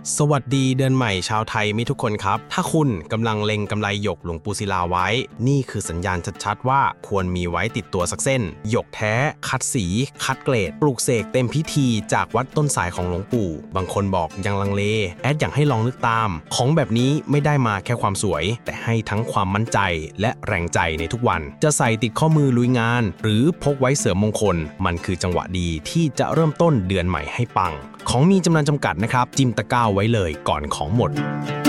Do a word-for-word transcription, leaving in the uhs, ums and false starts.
สวัสดีเดือนใหม่ชาวไทยมิทุกคนครับถ้าคุณกำลังเล็งกำไรหยกหลวงปู่ศิลาไว้นี่คือสัญญาณชัดๆว่าควรมีไว้ติดตัวสักเส้นหยกแท้คัดสีคัดเกรดปลูกเสกเต็มพิธีจากวัดต้นสายของหลวงปู่บางคนบอกยังลังเลแอดอยากให้ลองนึกตามของแบบนี้ไม่ได้มาแค่ความสวยแต่ให้ทั้งความมั่นใจและแรงใจในทุกวันจะใส่ติดข้อมือลุยงานหรือพกไว้เสริมมงคลมันคือจังหวะดีที่จะเริ่มต้นเดือนใหม่ให้ปังของมีจำนวนจำกัดนะครับจิ้มตะกร้าไว้เลยก่อนของหมด